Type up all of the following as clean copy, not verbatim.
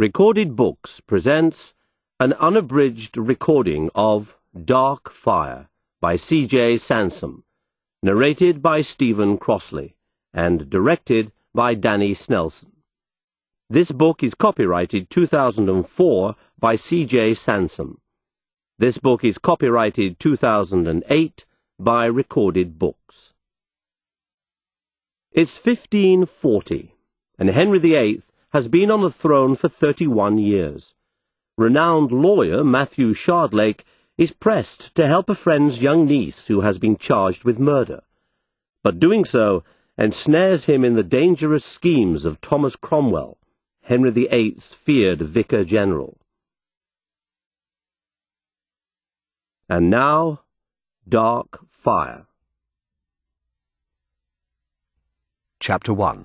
Recorded Books presents an unabridged recording of Dark Fire by C.J. Sansom, narrated by Stephen Crossley, and directed by Danny Snelson. This book is copyrighted 2004 by C.J. Sansom. This book is copyrighted 2008 by Recorded Books. It's 1540, and Henry VIII has been on the throne for 31 years. Renowned lawyer Matthew Shardlake is pressed to help a friend's young niece who has been charged with murder, but doing so ensnares him in the dangerous schemes of Thomas Cromwell, Henry VIII's feared Vicar General. And now, Dark Fire. Chapter 1.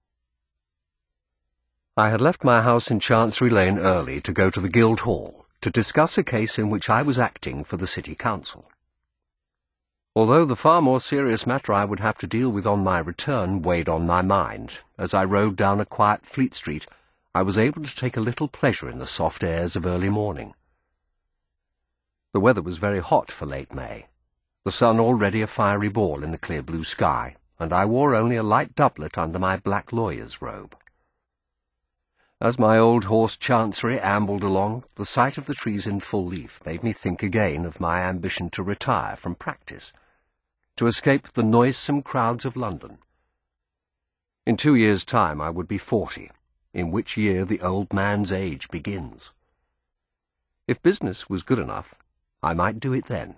I had left my house in Chancery Lane early to go to the Guildhall to discuss a case in which I was acting for the City Council. Although the far more serious matter I would have to deal with on my return weighed on my mind, as I rode down a quiet Fleet Street, I was able to take a little pleasure in the soft airs of early morning. The weather was very hot for late May, the sun already a fiery ball in the clear blue sky, and I wore only a light doublet under my black lawyer's robe. As my old horse Chancery ambled along, the sight of the trees in full leaf made me think again of my ambition to retire from practice, to escape the noisome crowds of London. In 2 years' time I would be 40, in which year the old man's age begins. If business was good enough, I might do it then.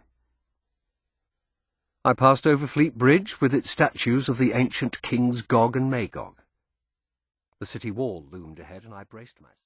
I passed over Fleet Bridge with its statues of the ancient kings Gog and Magog. The city wall loomed ahead, and I braced myself.